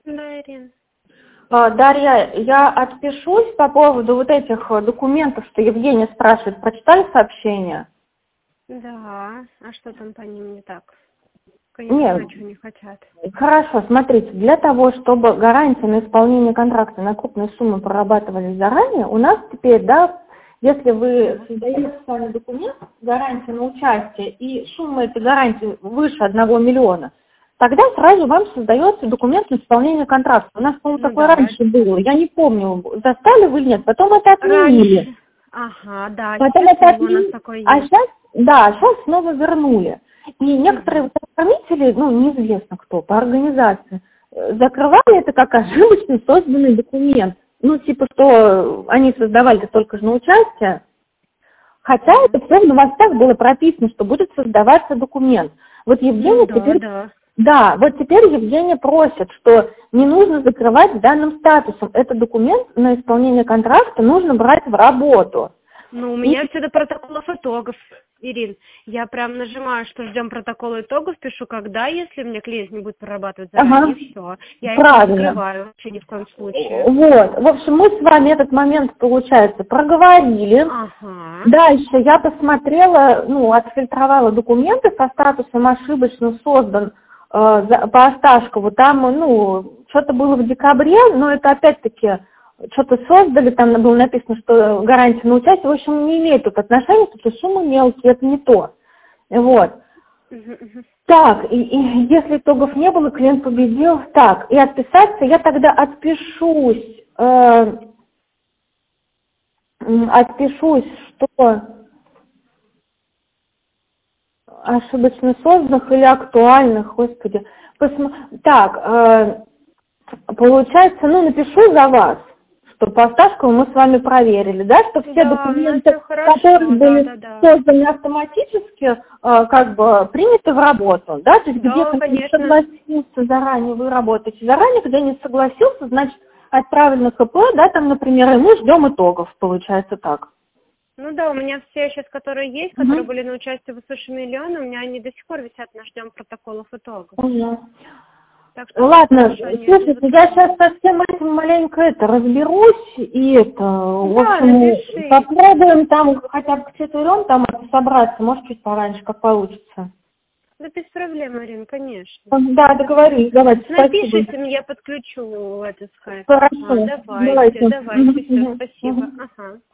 Да, Ирина. Дарья, я отпишусь по поводу вот этих документов, что Евгения спрашивает. Прочитали сообщение? Да, а что там по ним не так? Я не Нет. знаю, чего они хотят. Хорошо, смотрите, для того, чтобы гарантии на исполнение контракта на крупные суммы прорабатывались заранее, у нас теперь, да, если вы создаете сами документ, гарантия на участие, и сумма этой гарантии выше 1 миллиона, тогда сразу вам создается документ на исполнение контракта. У нас, по-моему, такое раньше было, я не помню, застали вы или нет, потом это отменили. Раньше. Ага, да, Потом сейчас это у нас отменили, такой а есть. сейчас, да, сейчас снова вернули. И некоторые оформители, ну, неизвестно кто, по организации, закрывали это как ошибочно созданный документ. Ну, типа, что они создавали только же на участие, хотя это все в новостях было прописано, что будет создаваться документ. Вот Евгения теперь... Да. Да, вот теперь Евгения просит, что не нужно закрывать данным статусом. Этот документ на исполнение контракта нужно брать в работу. Ну, у меня все до протоколов итогов, Ирин. Я прям нажимаю, что ждем протокола итогов, пишу, когда, если мне клиент не будет прорабатывать заранее, и все. Я их не закрываю вообще ни в коем случае. Вот. В общем, мы с вами этот момент, получается, проговорили. Ага. Дальше я посмотрела, ну, отфильтровала документы со статусом ошибочно создан по Осташкову. Там, ну, что-то было в декабре, но это опять-таки что-то создали, там было написано, что гарантия на участие, в общем, не имеет тут отношения, потому что суммы мелкие, это не то. Вот. Так, и если итогов не было, клиент победил. Так, и отписаться я тогда отпишусь, что ошибочно созданных или актуальных, господи. Так, получается, ну, напишу за вас, что по Осташкову мы с вами проверили, да, что все документы, которые были созданы автоматически, как бы приняты в работу, да, то есть где-то не согласился заранее, вы работаете заранее, где не согласился, значит, отправили на КП, да, там, например, и мы ждем итогов, получается так. Ну да, у меня все сейчас, которые есть, которые были на участие в «Свыше миллиона», у меня они до сих пор висят, мы ждем протоколов итогов. Так что ладно, слушайте, я сейчас со всем этим маленько разберусь, и в общем, попробуем там хотя бы к четырем там собраться, может, чуть пораньше, как получится. Да без проблем, Ирина, конечно. Да, договорились, давайте, напишите мне, я подключу этот скайп. Хорошо, Давайте, все, спасибо. Ага.